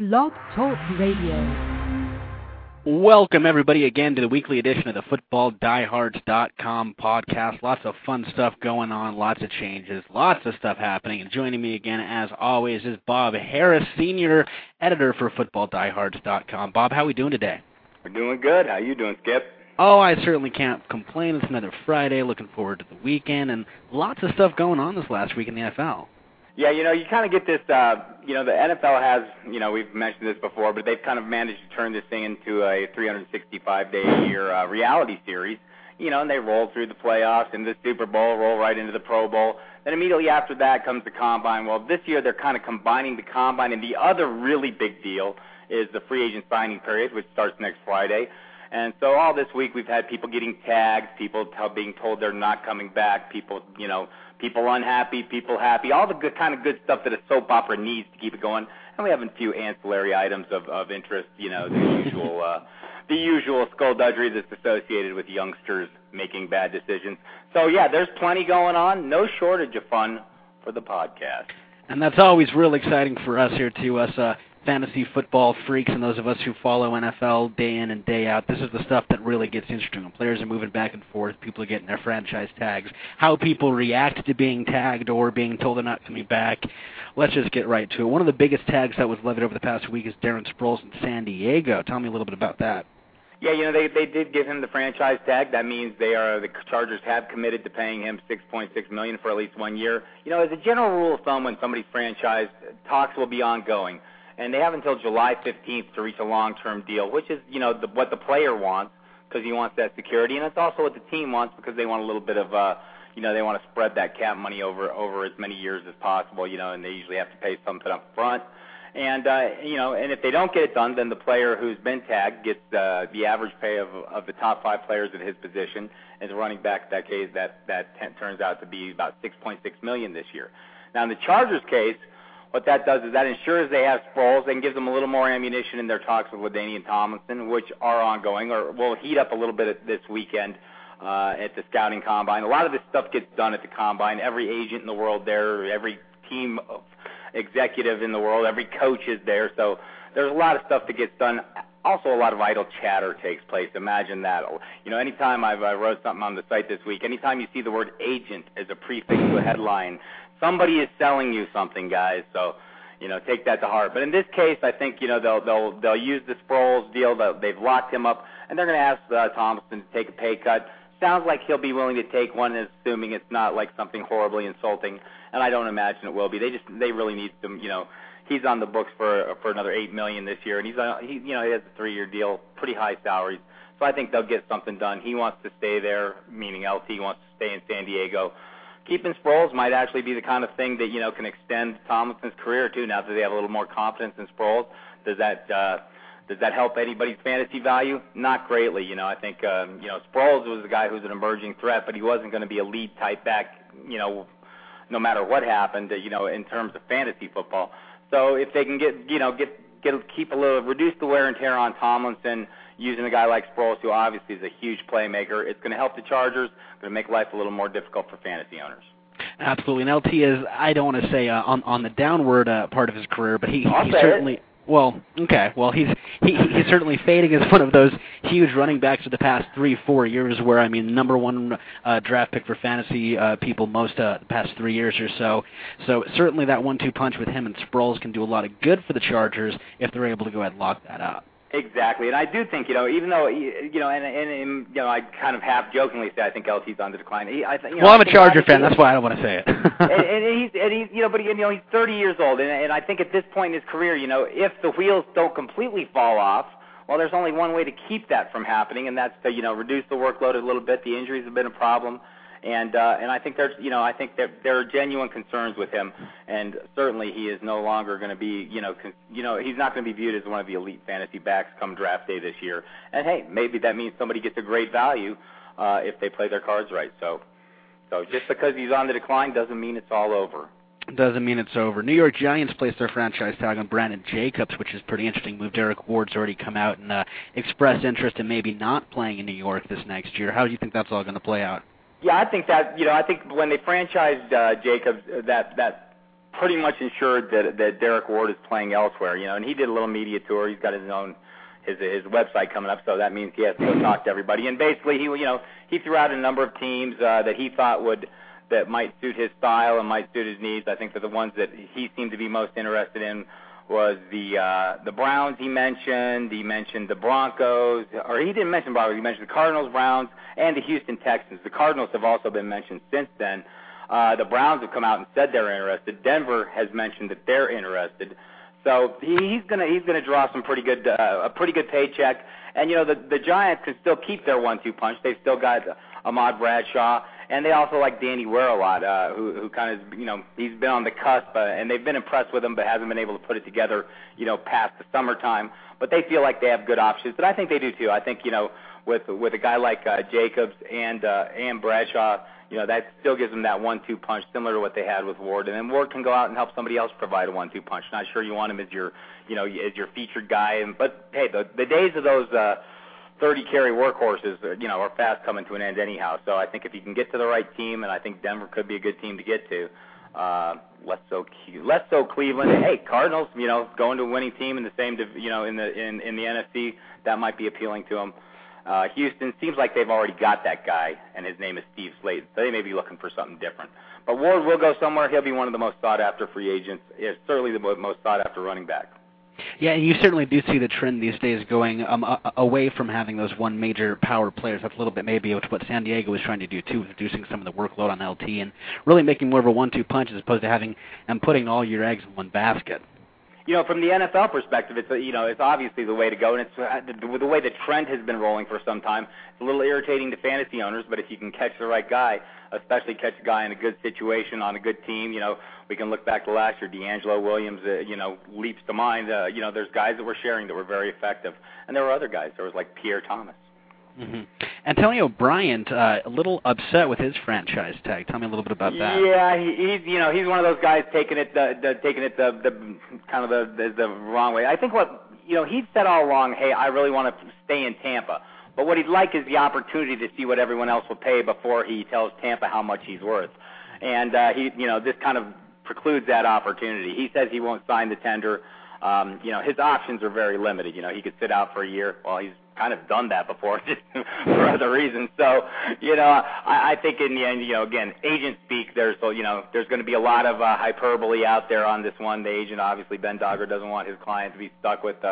Blog Talk Radio. Welcome, everybody, again to the weekly edition of the FootballDiehards.com podcast. Lots of fun stuff going on, lots of changes, lots of stuff happening. And joining me again, as always, is Bob Harris, senior editor for FootballDiehards.com. Bob, how are we doing today? We're doing good. How you doing, Skip? Oh, I certainly can't complain. It's another Friday. Looking forward to the weekend, and lots of stuff going on this last week in the NFL. Yeah, you kind of get this, the NFL has, we've mentioned this before, but they've kind of managed to turn this thing into a 365-day-a-year reality series, and they roll through the playoffs and the Super Bowl, roll right into the Pro Bowl. Then immediately after that comes the Combine. Well, this year they're kind of combining the Combine, and the other really big deal is the free agent signing period, which starts next Friday. And so all this week we've had people getting tagged, people being told they're not coming back, people unhappy, people happy, all the good stuff that a soap opera needs to keep it going. And we have a few ancillary items of interest, the usual skullduggery that's associated with youngsters making bad decisions. So, yeah, there's plenty going on, no shortage of fun for the podcast. And that's always real exciting for us here, too, us fantasy football freaks and those of us who follow NFL day in and day out. This is the stuff that really gets interesting. When players are moving back and forth, people are getting their franchise tags, how people react to being tagged or being told they're not coming back. Let's just get right to it. One of the biggest tags that was levied over the past week is Darren Sproles in San Diego. Tell me a little bit about that. Yeah, they did give him the franchise tag. That means the Chargers have committed to paying him $6.6 million for at least 1 year. As a general rule of thumb, when somebody's franchised, talks will be ongoing. And they have until July 15th to reach a long-term deal, which is, what the player wants because he wants that security. And it's also what the team wants because they want a little bit of, they want to spread that cap money over as many years as possible, and they usually have to pay something up front. And, and if they don't get it done, then the player who's been tagged gets the average pay of the top 5 players at his position. As a running back, that case, that turns out to be about $6.6 million this year. Now, in the Chargers case, what that does is that ensures they have Sproles and gives them a little more ammunition in their talks with LaDainian Tomlinson, which are ongoing or will heat up a little bit this weekend at the scouting combine. A lot of this stuff gets done at the combine. Every agent in the world there, every team executive in the world, every coach is there. So there's a lot of stuff that gets done. Also, a lot of idle chatter takes place. Imagine that. Anytime I wrote something on the site this week, anytime you see the word agent as a prefix to a headline, somebody is selling you something, guys. So, take that to heart. But in this case, I think they'll use the Sproles deal. They've locked him up, and they're going to ask Thompson to take a pay cut. Sounds like he'll be willing to take one, assuming it's not like something horribly insulting. And I don't imagine it will be. They really need some. He's on the books for another $8 million this year, and he has a 3-year deal, pretty high salaries. So I think they'll get something done. He wants to stay there, meaning LT wants to stay in San Diego. Keeping Sproles might actually be the kind of thing that can extend Tomlinson's career too. Now that they have a little more confidence in Sproles, does that help anybody's fantasy value? Not greatly. I think Sproles was a guy who's an emerging threat, but he wasn't going to be a lead type back. No matter what happened, in terms of fantasy football. So if they can reduce the wear and tear on Tomlinson using a guy like Sproles, who obviously is a huge playmaker, it's going to help the Chargers. Going to make life a little more difficult for fantasy owners. Absolutely. And LT is, I don't want to say on the downward part of his career, but he certainly. It. Well, okay. Well, he's certainly fading as one of those huge running backs of the past 3-4 years where, number one draft pick for fantasy people the past 3 years or so. So certainly that 1-2 punch with him and Sproles can do a lot of good for the Chargers if they're able to go ahead and lock that up. Exactly, and I do think even though I kind of half jokingly say I think LT's on the decline. I'm a Charger fan. That's why I don't want to say it. He's 30 years old, and I think at this point in his career, if the wheels don't completely fall off, well, there's only one way to keep that from happening, and that's to reduce the workload a little bit. The injuries have been a problem. And I think there are genuine concerns with him, and certainly he is no longer going to be, he's not going to be viewed as one of the elite fantasy backs come draft day this year. And hey, maybe that means somebody gets a great value if they play their cards right. So just because he's on the decline doesn't mean it's all over. Doesn't mean it's over. New York Giants placed their franchise tag on Brandon Jacobs, which is pretty interesting move. Derek Ward's already come out and expressed interest in maybe not playing in New York this next year. How do you think that's all going to play out? Yeah, I think that, I think when they franchised Jacobs, that pretty much ensured that Derek Ward is playing elsewhere. And he did a little media tour. He's got his website coming up, so that means he has to go talk to everybody. And basically, he threw out a number of teams that he thought that might suit his style and might suit his needs. I think that the ones that he seemed to be most interested in was the Browns. He mentioned the Broncos, or he didn't mention Broncos. He mentioned the Cardinals, Browns, and the Houston Texans. The Cardinals have also been mentioned since then. The Browns have come out and said they're interested. Denver has mentioned that they're interested. So he's gonna draw some pretty good a pretty good paycheck. And the Giants can still keep their 1-2 punch. They've still got Ahmad Bradshaw, and they also like Danny Ware a lot, who kind of he's been on the cusp, and they've been impressed with him, but hasn't been able to put it together past the summertime. But they feel like they have good options, and I think they do too. I think with a guy like Jacobs and Bradshaw, that still gives them that 1-2 punch, similar to what they had with Ward. And then Ward can go out and help somebody else provide a 1-2 punch. Not sure you want him as your featured guy. But hey, the days of those 30-carry workhorses, are fast coming to an end anyhow. So I think if you can get to the right team, and I think Denver could be a good team to get to. Less so Cleveland. Hey, Cardinals, going to a winning team in the same, in the NFC, that might be appealing to them. Houston seems like they've already got that guy, and his name is Steve Slayton. So they may be looking for something different. But Ward will go somewhere. He'll be one of the most sought-after free agents. Is certainly the most sought-after running back. Yeah, and you certainly do see the trend these days going away from having those one major power players. That's a little bit maybe what San Diego was trying to do too, reducing some of the workload on LT and really making more of a 1-2 punch as opposed to having and putting all your eggs in one basket. From the NFL perspective, it's obviously the way to go, and it's the way the trend has been rolling for some time. It's a little irritating to fantasy owners, but if you can catch the right guy, especially catch a guy in a good situation on a good team, we can look back to last year. D'Angelo Williams, leaps to mind. There's guys that were sharing that were very effective, and there were other guys. There was like Pierre Thomas. Mm-hmm. Antonio Bryant, a little upset with his franchise tag. Tell me a little bit about that. Yeah, he's one of those guys taking it the wrong way. I think he'd said all along, hey, I really want to stay in Tampa. But what he'd like is the opportunity to see what everyone else will pay before he tells Tampa how much he's worth. And this kind of precludes that opportunity. He says he won't sign the tender. His options are very limited. He could sit out for a year. Well, he's kind of done that before for other reasons. So, I think in the end, again, agent speak, there's going to be a lot of hyperbole out there on this one. The agent, obviously, Ben Dogger doesn't want his client to be stuck with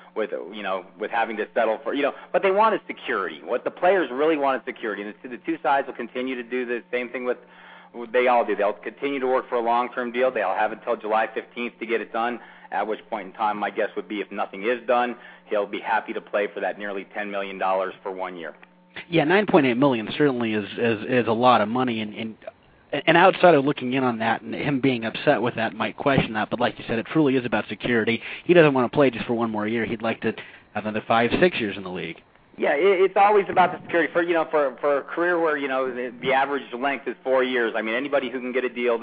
having to settle for, but they wanted security. What the players really wanted security. And the two sides will continue to do the same thing they all do. They'll continue to work for a long-term deal. They'll have until July 15th to get it done, at which point in time my guess would be if nothing is done, he'll be happy to play for that nearly $10 million for 1 year. Yeah, $9.8 million certainly is a lot of money, and outside of looking in on that and him being upset with that might question that, but like you said, it truly is about security. He doesn't want to play just for one more year. He'd like to have another 5-6 years in the league. Yeah, it's always about the security for a career where the average length is 4 years. I mean, anybody who can get a deal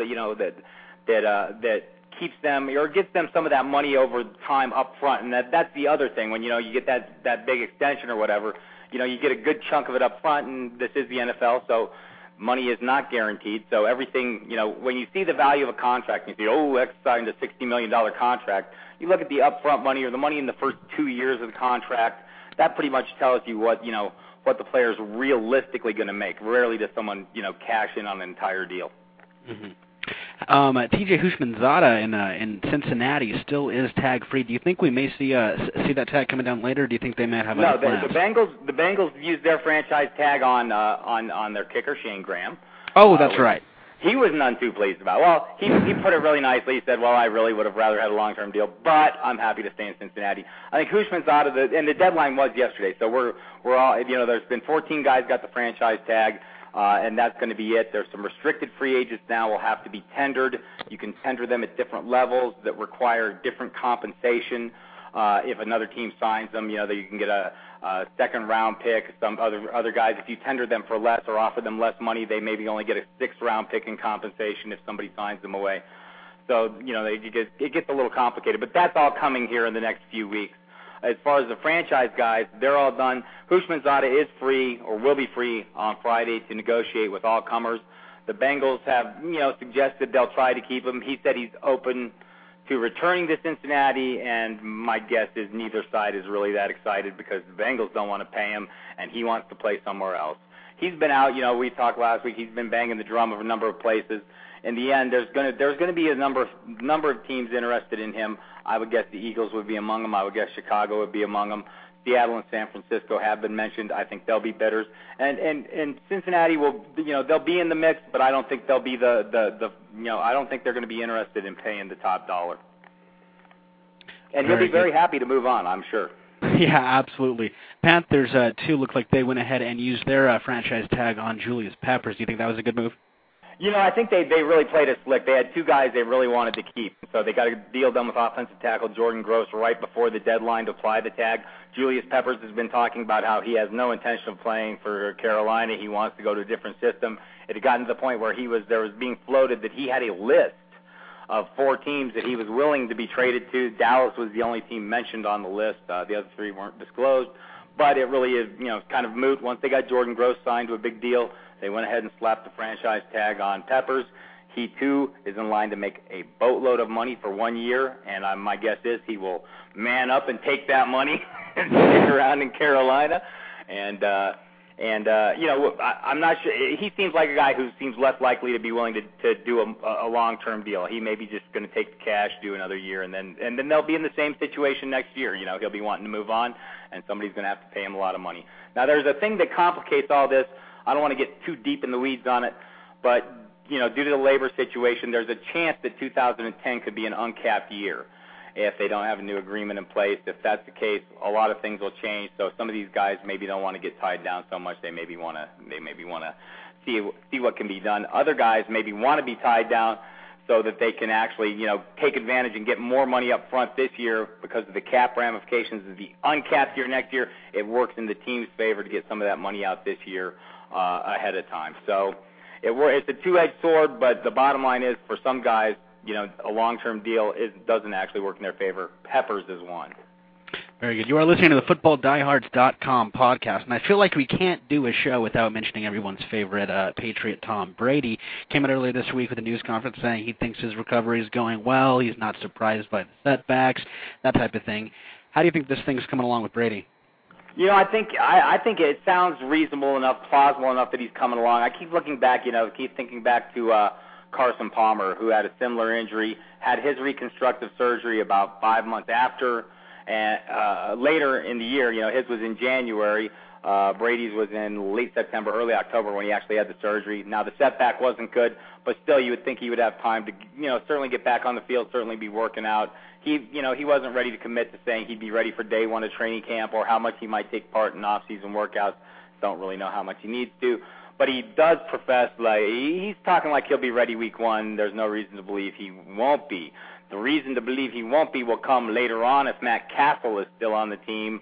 that keeps them or gets them some of that money over time up front, and that's the other thing. When you get that big extension or whatever, you get a good chunk of it up front, and this is the NFL, so money is not guaranteed. So everything, when you see the value of a contract, and you say, X signed a $60 million contract, you look at the upfront money or the money in the first 2 years of the contract. That pretty much tells you what the player's realistically going to make. Rarely does someone cash in on an entire deal. Mm-hmm. T.J. Houshmandzadeh in Cincinnati still is tag free. Do you think we may see that tag coming down later? Or do you think they might have other plans? No, the Bengals used their franchise tag on their kicker Shane Graham. Oh, that's right. He was none too pleased about it. Well, he put it really nicely. He said, well, I really would have rather had a long-term deal, but I'm happy to stay in Cincinnati. I think Houshmandzadeh, and the deadline was yesterday, so we're all, there's been 14 guys got the franchise tag, and that's going to be it. There's some restricted free agents now will have to be tendered. You can tender them at different levels that require different compensation. If another team signs them, that you can get a second-round pick. Some other guys, if you tender them for less or offer them less money, they maybe only get a sixth-round pick in compensation if somebody signs them away. So, it gets a little complicated. But that's all coming here in the next few weeks. As far as the franchise guys, they're all done. Houshmandzadeh is free or will be free on Friday to negotiate with all comers. The Bengals have, suggested they'll try to keep him. He said he's open to returning to Cincinnati, and my guess is neither side is really that excited because the Bengals don't want to pay him, and he wants to play somewhere else. He's been out, we talked last week, he's been banging the drum of a number of places. In the end, there's going to be a number of teams interested in him. I would guess the Eagles would be among them. I would guess Chicago would be among them. Seattle and San Francisco have been mentioned. I think they'll be bidders. And Cincinnati will, they'll be in the mix, but I don't think they'll be I don't think they're going to be interested in paying the top dollar. And he'll be very happy to move on, I'm sure. Yeah, absolutely. Panthers, too, look like they went ahead and used their franchise tag on Julius Peppers. Do you think that was a good move? I think they really played it slick. They had two guys they really wanted to keep. So they got a deal done with offensive tackle Jordan Gross right before the deadline to apply the tag. Julius Peppers has been talking about how he has no intention of playing for Carolina. He wants to go to a different system. It had gotten to the point where there was being floated that he had a list of 4 teams that he was willing to be traded to. Dallas was the only team mentioned on the list. The other 3 weren't disclosed. But it really is, kind of moot. Once they got Jordan Gross signed to a big deal, they went ahead and slapped the franchise tag on Peppers. He, too, is in line to make a boatload of money for 1 year, and my guess is he will man up and take that money and stick around in Carolina. I'm not sure. He seems like a guy who seems less likely to be willing to do a long-term deal. He may be just going to take the cash, do another year, and then they'll be in the same situation next year. He'll be wanting to move on, and somebody's going to have to pay him a lot of money. Now, there's a thing that complicates all this. I don't want to get too deep in the weeds on it, but due to the labor situation, there's a chance that 2010 could be an uncapped year if they don't have a new agreement in place. If that's the case, a lot of things will change. So some of these guys maybe don't want to get tied down so much. They maybe want to see what can be done. Other guys maybe want to be tied down so that they can actually take advantage and get more money up front this year because of the cap ramifications of the uncapped year next year. It works in the team's favor to get some of that money out this year ahead of time. So it's a two-edged sword, but the bottom line is for some guys, a long-term deal doesn't actually work in their favor. Peppers is one. Very good. You are listening to the FootballDiehards.com podcast, and I feel like we can't do a show without mentioning everyone's favorite Patriot, Tom Brady. Came out earlier this week with a news conference saying he thinks his recovery is going well. He's not surprised by the setbacks, that type of thing. How do you think this thing's coming along with Brady? I think it sounds reasonable enough, plausible enough that he's coming along. I keep looking back, keep thinking back to Carson Palmer, who had a similar injury, had his reconstructive surgery about 5 months after, and later in the year, his was in January. Brady's was in late September, early October when he actually had the surgery. Now, the setback wasn't good, but still you would think he would have time to, certainly get back on the field, certainly be working out. He wasn't ready to commit to saying he'd be ready for day one of training camp or how much he might take part in off-season workouts. Don't really know how much he needs to. But he does profess, he's talking like he'll be ready week 1. There's no reason to believe he won't be. The reason to believe he won't be will come later on if Matt Castle is still on the team,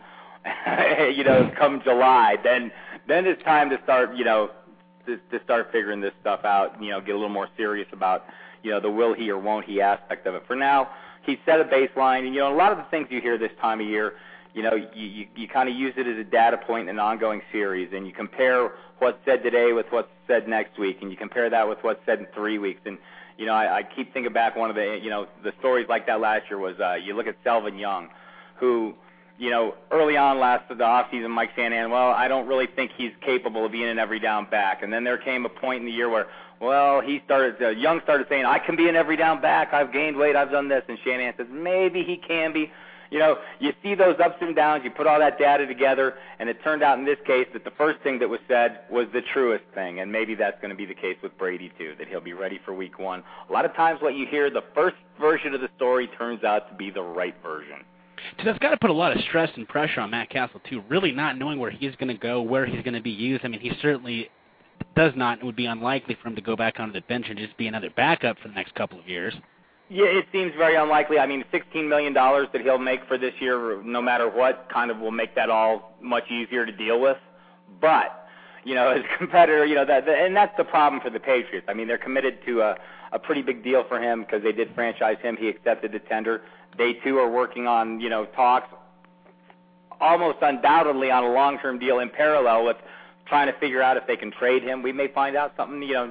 come July. Then it's time to start, to start figuring this stuff out, get a little more serious about, the will he or won't he aspect of it. For now, he set a baseline, and, a lot of the things you hear this time of year, you kind of use it as a data point in an ongoing series, and you compare what's said today with what's said next week, and you compare that with what's said in 3 weeks. And, I keep thinking back, one of the, the stories like that last year was, you look at Selvin Young, who, early on the offseason, Mike Shanahan, I don't really think he's capable of being an every down back. And then there came a point in the year where, Young started saying, I can be an every down back. I've gained weight. I've done this. And Shanahan says, maybe he can be. You see those ups and downs, you put all that data together, and it turned out in this case that the first thing that was said was the truest thing, and maybe that's going to be the case with Brady too, that he'll be ready for week 1. A lot of times what you hear, the first version of the story turns out to be the right version. So that's got to put a lot of stress and pressure on Matt Castle too, really not knowing where he's going to go, where he's going to be used. I mean, he certainly does not, it would be unlikely for him to go back onto the bench and just be another backup for the next couple of years. Yeah, it seems very unlikely. I mean, $16 million that he'll make for this year, no matter what, kind of will make that all much easier to deal with. But, as a competitor, and that's the problem for the Patriots. I mean, they're committed to a pretty big deal for him because they did franchise him. He accepted the tender. They, too, are working on, talks almost undoubtedly on a long-term deal in parallel with trying to figure out if they can trade him. We may find out something,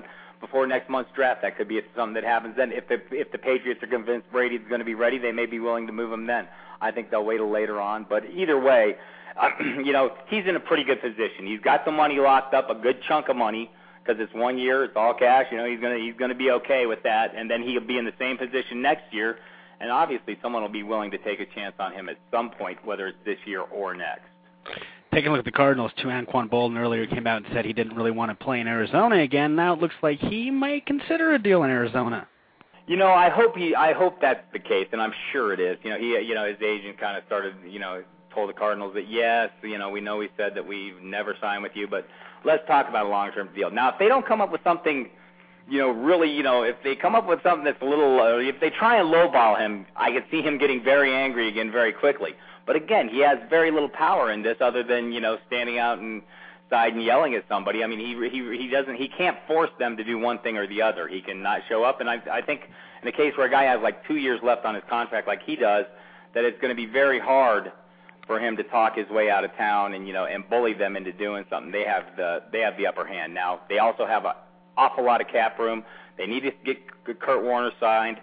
before next month's draft. That could be something that happens then. If the Patriots are convinced Brady's going to be ready, they may be willing to move him then. I think they'll wait till later on. But either way, he's in a pretty good position. He's got the money locked up, a good chunk of money, because it's 1 year, it's all cash. He's going to be okay with that, and then he'll be in the same position next year. And obviously, someone will be willing to take a chance on him at some point, whether it's this year or next. Taking a look at the Cardinals, too, Anquan Boldin earlier came out and said he didn't really want to play in Arizona again. Now it looks like he might consider a deal in Arizona. I hope that's the case, and I'm sure it is. His agent kind of started, told the Cardinals that yes, we know we said that we never sign with you, but let's talk about a long-term deal. Now, if they don't come up with something, if they come up with something that's a little, if they try and lowball him, I could see him getting very angry again very quickly. But again, he has very little power in this other than, standing out and side and yelling at somebody. I mean, he can't force them to do one thing or the other. He can not show up, and I think in a case where a guy has like 2 years left on his contract like he does, that it's going to be very hard for him to talk his way out of town and bully them into doing something. They have the upper hand. Now, they also have an awful lot of cap room. They need to get Kurt Warner signed.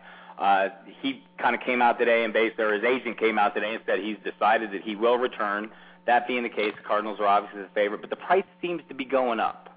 He kind of came out today his agent came out today and said he's decided that he will return. That being the case, the Cardinals are obviously the favorite, but the price seems to be going up.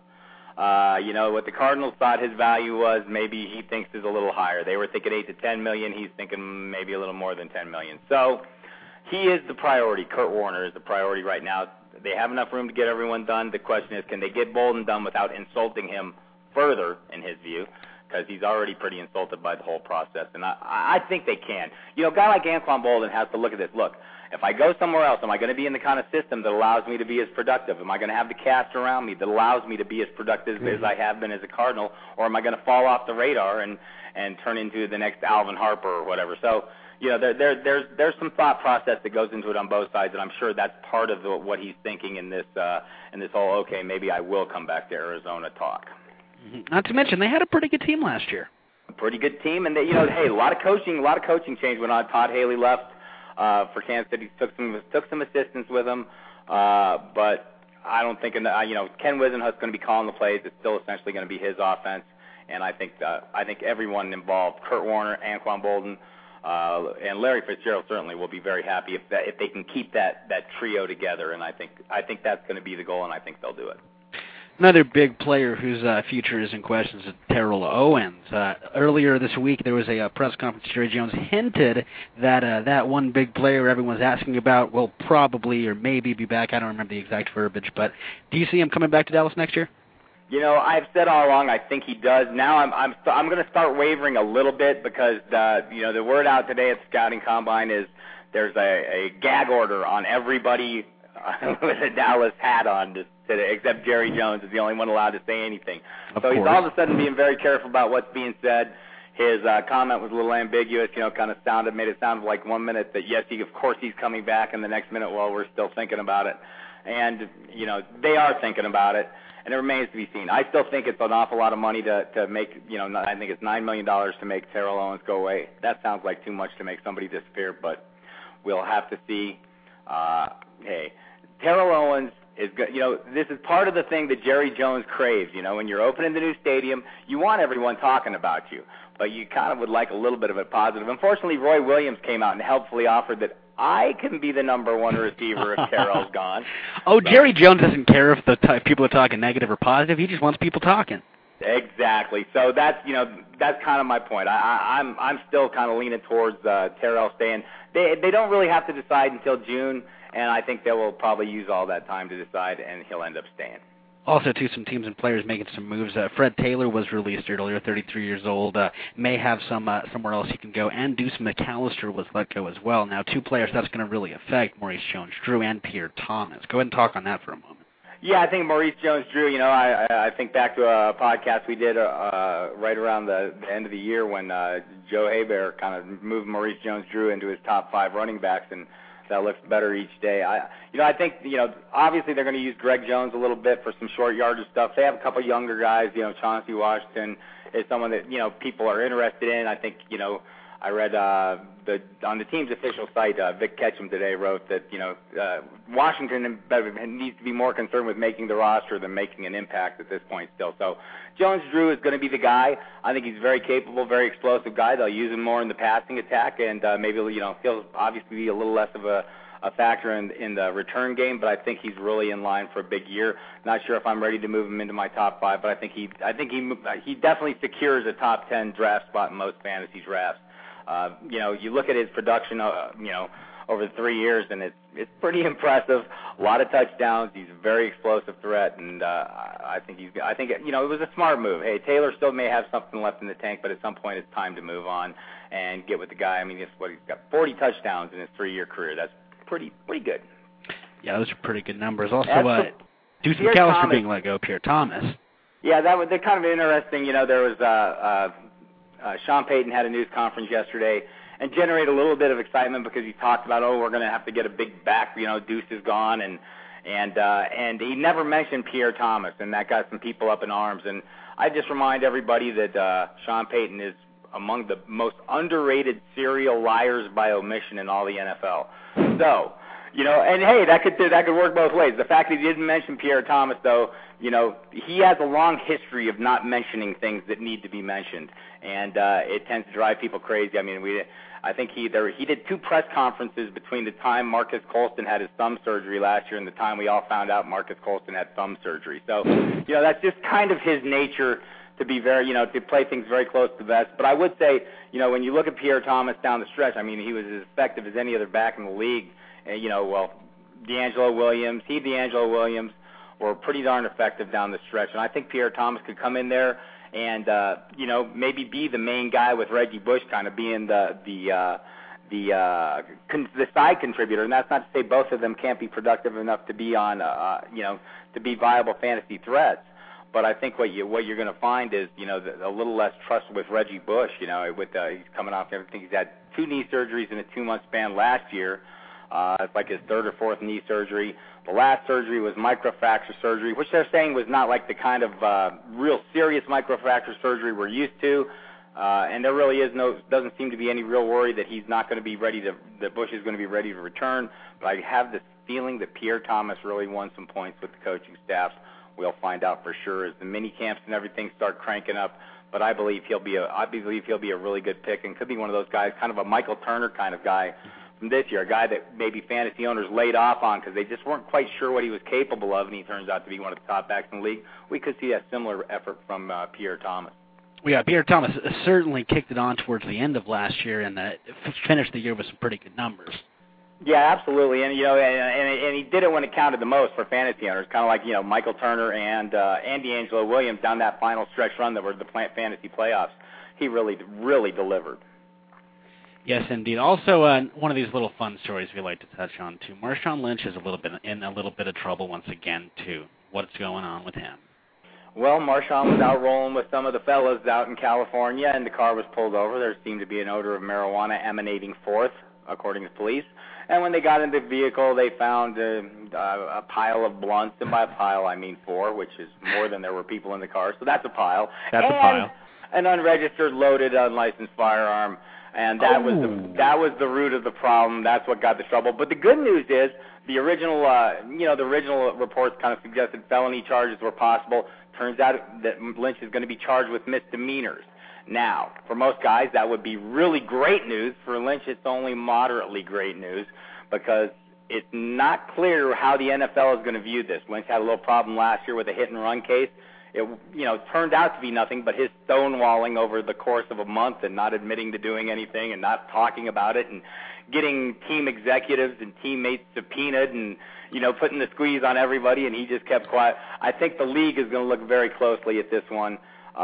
What the Cardinals thought his value was, maybe he thinks is a little higher. They were thinking $8 to $10 million. He's thinking maybe a little more than $10 million. So he is the priority. Kurt Warner is the priority right now. They have enough room to get everyone done. The question is, can they get Boldin done without insulting him further, in his view, because he's already pretty insulted by the whole process. And I think they can. A guy like Anquan Boldin has to look at this. Look, if I go somewhere else, am I going to be in the kind of system that allows me to be as productive? Am I going to have the cast around me that allows me to be as productive as I have been as a Cardinal? Or am I going to fall off the radar and turn into the next Alvin Harper or whatever? So, there's some thought process that goes into it on both sides, and I'm sure that's part of what he's thinking in this whole, okay, maybe I will come back to Arizona talk. Not to mention, they had a pretty good team last year. A pretty good team, and hey, a lot of coaching change went on. Todd Haley left for Kansas City, took some assistance with him, but I don't think Ken Wisenhut's going to be calling the plays. It's still essentially going to be his offense, and I think everyone involved, Kurt Warner, Anquan Boldin, and Larry Fitzgerald certainly will be very happy if they can keep that trio together, and I think that's going to be the goal, and I think they'll do it. Another big player whose future is in question is Terrell Owens. Earlier this week, there was a press conference. Jerry Jones hinted that that one big player everyone's asking about will probably or maybe be back. I don't remember the exact verbiage, but do you see him coming back to Dallas next year? I've said all along I think he does. Now I'm going to start wavering a little bit because the word out today at the scouting combine is there's a gag order on everybody with a Dallas hat on today, except Jerry Jones is the only one allowed to say anything. So he's all of a sudden being very careful about what's being said. His comment was a little ambiguous, made it sound like 1 minute that yes, of course he's coming back, and the next minute, well, we're still thinking about it. And, they are thinking about it, and it remains to be seen. I still think it's an awful lot of money to make, I think it's $9 million to make Terrell Owens go away. That sounds like too much to make somebody disappear, but we'll have to see. Hey, Terrell Owens is good. This is part of the thing that Jerry Jones craves. When you're opening the new stadium, you want everyone talking about you, but you kind of would like a little bit of it positive. Unfortunately, Roy Williams came out and helpfully offered that I can be the number one receiver if Terrell's gone. Jerry Jones doesn't care if people are talking negative or positive. He just wants people talking. Exactly. So that's kind of my point. I'm still kind of leaning towards Terrell staying. They don't really have to decide until June. And I think they will probably use all that time to decide, and he'll end up staying. Also, too, some teams and players making some moves. Fred Taylor was released earlier, 33 years old. May have somewhere else he can go. And Deuce McAllister was let go as well. Now, two players that's going to really affect Maurice Jones-Drew and Pierre Thomas. Go ahead and talk on that for a moment. Yeah, I think Maurice Jones-Drew, I think back to a podcast we did right around the end of the year when Joe Hebert kind of moved Maurice Jones-Drew into his top 5 running backs, and that looks better each day. I think, obviously they're going to use Greg Jones a little bit for some short yardage stuff. They have a couple younger guys, Chauncey Washington is someone that, people are interested in. I think, I read on the team's official site, Vic Ketchum today wrote that Washington needs to be more concerned with making the roster than making an impact at this point still. So Jones-Drew is going to be the guy. I think he's very capable, very explosive guy. They'll use him more in the passing attack, and maybe he'll obviously be a little less of a factor in the return game, but I think he's really in line for a big year. Not sure if I'm ready to move him into my top 5, but I think he definitely secures a top 10 draft spot in most fantasy drafts. You look at his production, over 3 years, and it's pretty impressive. A lot of touchdowns. He's a very explosive threat, and I think it was a smart move. Hey, Taylor still may have something left in the tank, but at some point it's time to move on and get with the guy. I mean, he's got 40 touchdowns in his 3-year career. That's pretty good. Yeah, those are pretty good numbers. Also, Deuce McAllister being let go, Pierre Thomas. Yeah, they're kind of interesting. There was Sean Payton had a news conference yesterday and generated a little bit of excitement because he talked about, we're going to have to get a big back. Deuce is gone, and he never mentioned Pierre Thomas, and that got some people up in arms. And I just remind everybody that Sean Payton is among the most underrated serial liars by omission in all the NFL. So, and hey, that could work both ways. The fact that he didn't mention Pierre Thomas, though, he has a long history of not mentioning things that need to be mentioned, and it tends to drive people crazy. I mean, I think he did 2 press conferences between the time Marcus Colston had his thumb surgery last year and the time we all found out Marcus Colston had thumb surgery. So, that's just kind of his nature to be very, to play things very close to the vest. But I would say, when you look at Pierre Thomas down the stretch, I mean, he was as effective as any other back in the league. D'Angelo Williams were pretty darn effective down the stretch. And I think Pierre Thomas could come in there and, maybe be the main guy with Reggie Bush kind of being the side contributor. And that's not to say both of them can't be productive enough to be on, to be viable fantasy threats. But I think what you're going to find is, a little less trust with Reggie Bush. He's coming off everything. He's had 2 knee surgeries in a 2-month span last year. It's like his 3rd or 4th knee surgery. The last surgery was microfracture surgery, which they're saying was not like the kind of real serious microfracture surgery we're used to. And there really doesn't seem to be any real worry that he's not going to be that Bush is going to be ready to return. But I have this feeling that Pierre Thomas really won some points with the coaching staff. We'll find out for sure as the mini camps and everything start cranking up. But I believe he'll be a really good pick and could be one of those guys, kind of a Michael Turner kind of guy from this year, a guy that maybe fantasy owners laid off on because they just weren't quite sure what he was capable of, and he turns out to be one of the top backs in the league. We could see a similar effort from Pierre Thomas. Well, yeah, Pierre Thomas certainly kicked it on towards the end of last year and finished the year with some pretty good numbers. Yeah, absolutely, and and he did it when it counted the most for fantasy owners, kind of like Michael Turner and D'Angelo Williams down that final stretch run that were the fantasy playoffs. He really delivered. Yes, indeed. Also, one of these little fun stories we like to touch on too. Marshawn Lynch is in a little bit of trouble once again too. What's going on with him? Well, Marshawn was out rolling with some of the fellas out in California, and the car was pulled over. There seemed to be an odor of marijuana emanating forth, according to police. And when they got in the vehicle, they found a pile of blunts, and by a pile I mean 4, which is more than there were people in the car, so that's a pile. That's a pile. An unregistered, loaded, unlicensed firearm, and that was the root of the problem. That's what got the trouble. But the good news is the original reports kind of suggested felony charges were possible. Turns out that Lynch is going to be charged with misdemeanors. Now, for most guys, that would be really great news. For Lynch, it's only moderately great news because it's not clear how the NFL is going to view this. Lynch had a little problem last year with a hit-and-run case. It turned out to be nothing but his stonewalling over the course of a month and not admitting to doing anything and not talking about it and getting team executives and teammates subpoenaed and, putting the squeeze on everybody, and he just kept quiet. I think the league is going to look very closely at this one.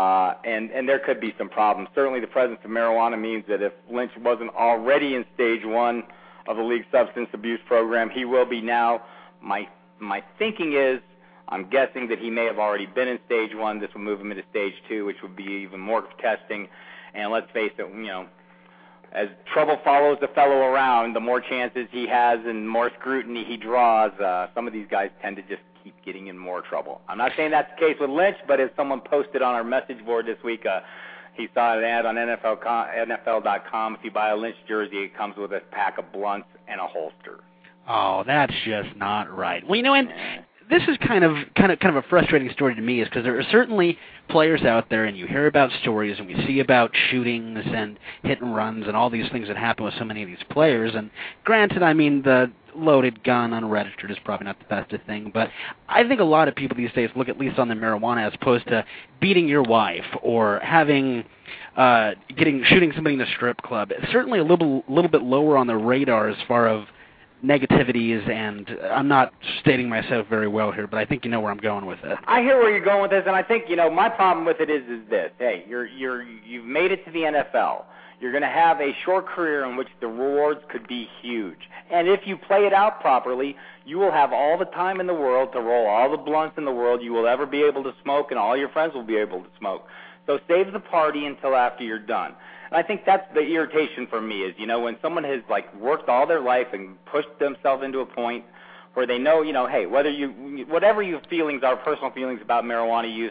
And there could be some problems. Certainly the presence of marijuana means that if Lynch wasn't already in stage 1 of the league's substance abuse program, he will be now. My thinking is, I'm guessing that he may have already been in stage 1. This will move him into stage 2, which would be even more testing. And let's face it, as trouble follows the fellow around, the more chances he has and more scrutiny he draws, some of these guys tend to just keep getting in more trouble. I'm not saying that's the case with Lynch, but as someone posted on our message board this week, He saw an ad on NFL.com. If you buy a Lynch jersey, it comes with a pack of blunts and a holster. Oh, that's just not right. Well, and this is kind of a frustrating story to me, is because there are certainly players out there, and you hear about stories, and we see about shootings and hit and runs and all these things that happen with so many of these players. And granted, I mean, the loaded gun unregistered is probably not the best thing, but I think a lot of people these days look at least on the marijuana as opposed to beating your wife or having shooting somebody in a strip club. It's certainly a little bit lower on the radar as far as negativities, and I'm not stating myself very well here, but I think you know where I'm going with it. I hear where you're going with this, and I think, my problem with it is this. Hey, you've made it to the NFL. You're going to have a short career in which the rewards could be huge. And if you play it out properly, you will have all the time in the world to roll all the blunts in the world you will ever be able to smoke, and all your friends will be able to smoke. So save the party until after you're done. And I think that's the irritation for me is, when someone has, worked all their life and pushed themselves into a point where they know, hey, whatever your feelings are, personal feelings about marijuana use,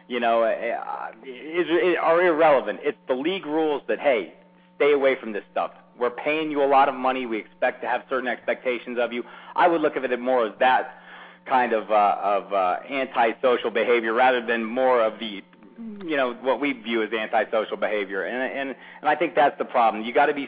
are irrelevant. It's the league rules that, hey, stay away from this stuff. We're paying you a lot of money. We expect to have certain expectations of you. I would look at it more as that kind of antisocial behavior rather than more of the what we view as antisocial behavior, and I think that's the problem. You got to be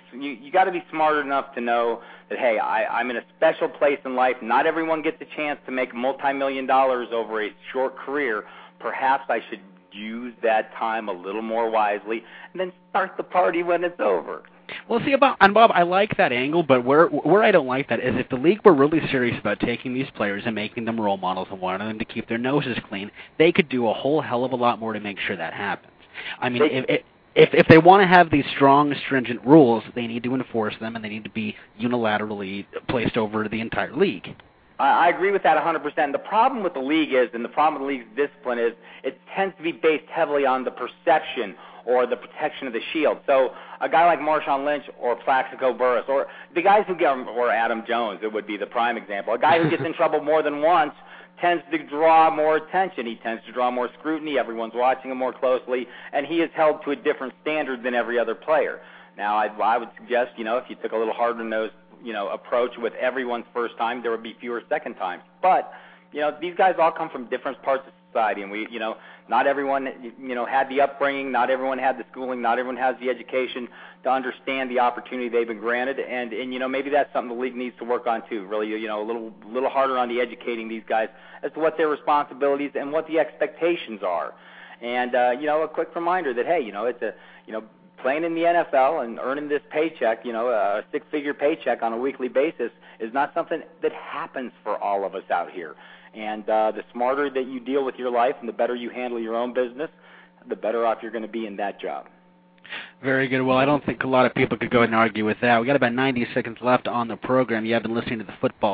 smart enough to know that, hey, I'm in a special place in life. Not everyone gets a chance to make $multi-million over a short career. Perhaps I should use that time a little more wisely, and then start the party when it's over. Well, see, Bob, I like that angle, but where I don't like that is if the league were really serious about taking these players and making them role models and wanting them to keep their noses clean, they could do a whole hell of a lot more to make sure that happens. I mean, if they want to have these strong, stringent rules, they need to enforce them, and they need to be unilaterally placed over the entire league. I agree with that 100%. The problem with the league is, and the problem with the league's discipline is, it tends to be based heavily on the perception or the protection of the shield. So a guy like Marshawn Lynch or Plaxico Burress or the guys who get, or Adam Jones, it would be the prime example. A guy who gets in trouble more than once tends to draw more attention. He tends to draw more scrutiny. Everyone's watching him more closely, and he is held to a different standard than every other player. Now, I would suggest, if you took a little harder-nosed, approach with everyone's first time, there would be fewer second times. But, these guys all come from different parts of society, and we, not everyone, had the upbringing, not everyone had the schooling, not everyone has the education to understand the opportunity they've been granted, and maybe that's something the league needs to work on too. Really, a little harder on the educating these guys as to what their responsibilities and what the expectations are. And a quick reminder that, hey, it's a playing in the NFL and earning this paycheck, a six-figure paycheck on a weekly basis is not something that happens for all of us out here. And the smarter that you deal with your life and the better you handle your own business, the better off you're going to be in that job. Very good. Well, I don't think a lot of people could go ahead and argue with that. We got about 90 seconds left on the program. You have been listening to the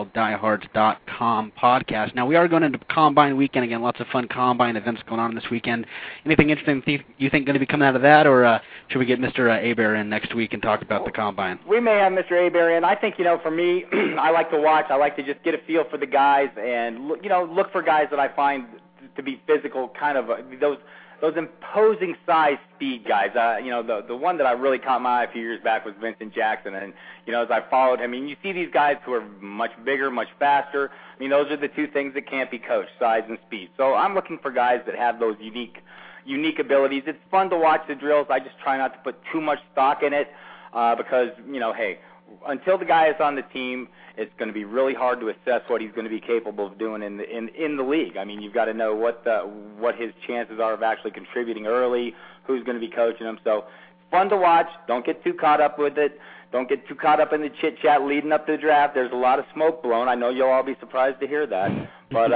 FootballDiehards.com podcast. Now, we are going into Combine weekend again. Lots of fun Combine events going on this weekend. Anything interesting you think going to be coming out of that, or should we get Mr. Aber in next week and talk about the Combine? We may have Mr. Aber in. I think, for me, I like to watch. I like to just get a feel for the guys and, look for guys that I find to be physical, kind of those imposing size speed guys. The one that I really caught my eye a few years back was Vincent Jackson. And, as I followed him, you see these guys who are much bigger, much faster. Those are the two things that can't be coached, size and speed. So I'm looking for guys that have those unique abilities. It's fun to watch the drills. I just try not to put too much stock in it because, hey, until the guy is on the team, it's going to be really hard to assess what he's going to be capable of doing in the league. You've got to know what his chances are of actually contributing early, who's going to be coaching him. So fun to watch. Don't get too caught up with it. Don't get too caught up in the chit-chat leading up to the draft. There's a lot of smoke blown. I know you'll all be surprised to hear that. But,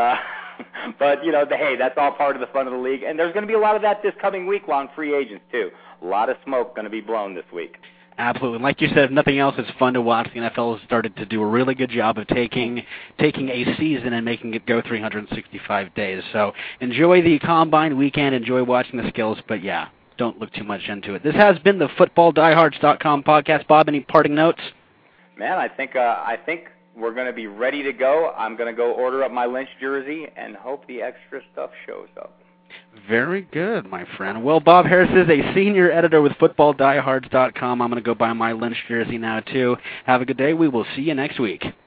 hey, that's all part of the fun of the league. And there's going to be a lot of that this coming week long free agents, too. A lot of smoke going to be blown this week. Absolutely. Like you said, if nothing else, it's fun to watch. The NFL has started to do a really good job of taking a season and making it go 365 days. So enjoy the Combine weekend. Enjoy watching the skills. But, yeah, don't look too much into it. This has been the FootballDiehards.com podcast. Bob, any parting notes? Man, I think we're going to be ready to go. I'm going to go order up my Lynch jersey and hope the extra stuff shows up. Very good, my friend. Well, Bob Harris is a senior editor with FootballDiehards.com. I'm going to go buy my Lynch jersey now, too. Have a good day. We will see you next week.